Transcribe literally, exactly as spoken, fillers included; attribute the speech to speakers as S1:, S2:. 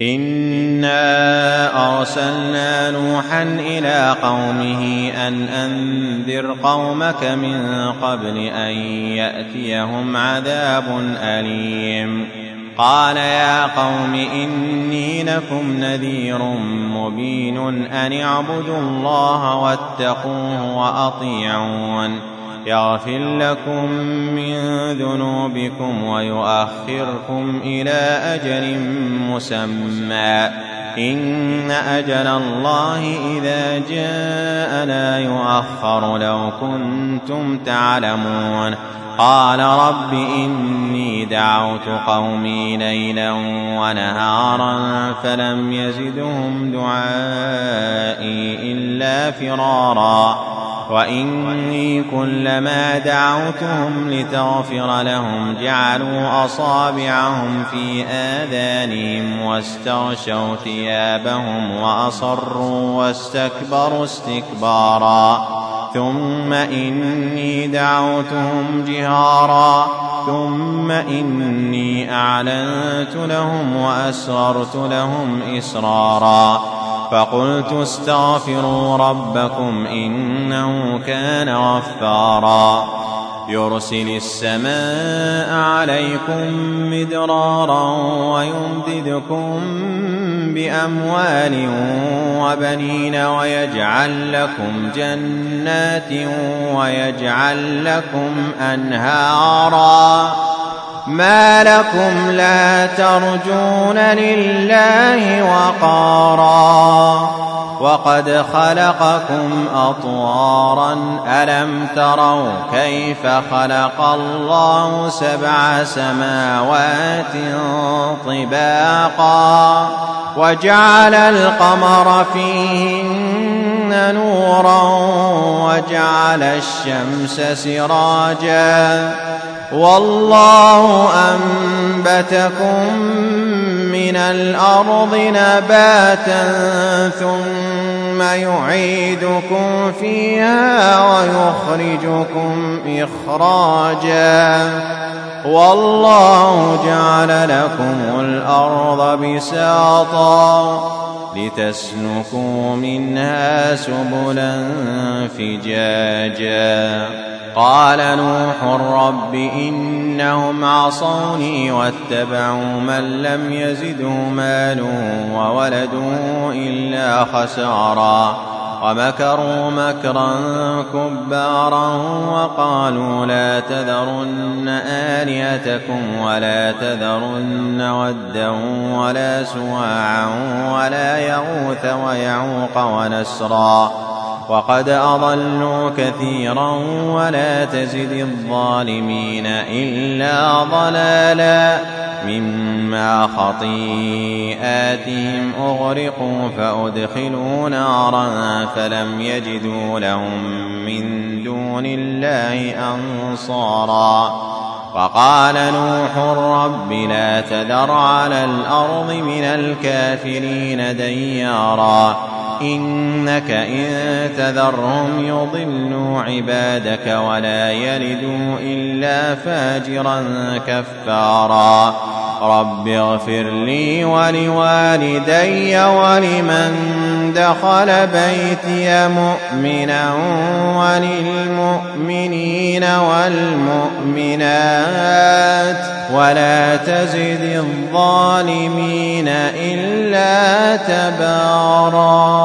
S1: إنا أرسلنا نوحا إلى قومه أن أنذر قومك من قبل أن يأتيهم عذاب أليم. قال يا قوم إني لكم نذير مبين أن اعبدوا الله واتقوه وأطيعون يغفر لكم من ذنوبكم ويؤخركم إلى أجل مسمى إن أجل الله إذا جاء لا يؤخر لو كنتم تعلمون. قال رب إني دعوت قومي ليلا ونهارا فلم يزدهم دعائي إلا فرارا وإني كلما دعوتهم لتغفر لهم جعلوا أصابعهم في آذانهم واستغشوا ثيابهم وأصروا واستكبروا استكبارا ثم إني دعوتهم جهارا ثم إني أعلنت لهم وأسررت لهم إسرارا فقلت استغفروا ربكم إنه كان غفارا يرسل السماء عليكم مدرارا ويمددكم بأموال وبنين ويجعل لكم جنات ويجعل لكم أنهارا ما لكم لا ترجون لله وقارا وقد خلقكم أطوارا ألم تروا كيف خلق الله سبع سماوات طباقا وجعل القمر فيهن نورا وجعل الشمس سراجا والله أنبتكم من الأرض نباتا ثم يعيدكم فيها ويخرجكم إخراجا والله جعل لكم الأرض بساطا لتسلكوا منها سبلا فجاجا. قال نوح رب إنهم عصوني واتبعوا من لم يزده ماله وولده إلا خسارا ومكروا مكرا كبارا وقالوا لا تذرن آلهتكم ولا تذرن ودا ولا سواعا ولا يغوث ويعوق ونسرا وقد أضلوا كثيرا ولا تزد الظالمين إلا ضلالا مما خطيئاتهم أغرقوا فأدخلوا نارا فلم يجدوا لهم من دون الله أنصارا. وقال نوح رب لا تذر على الأرض من الكافرين ديارا إنك إن تذرهم يضلوا عبادك ولا يلدوا إلا فاجرا كفارا. رب اغفر لي ولوالدي ولمن دخل بيتي مؤمنا وللمؤمنين والمؤمنات ولا تزد الظالمين إلا تبارا.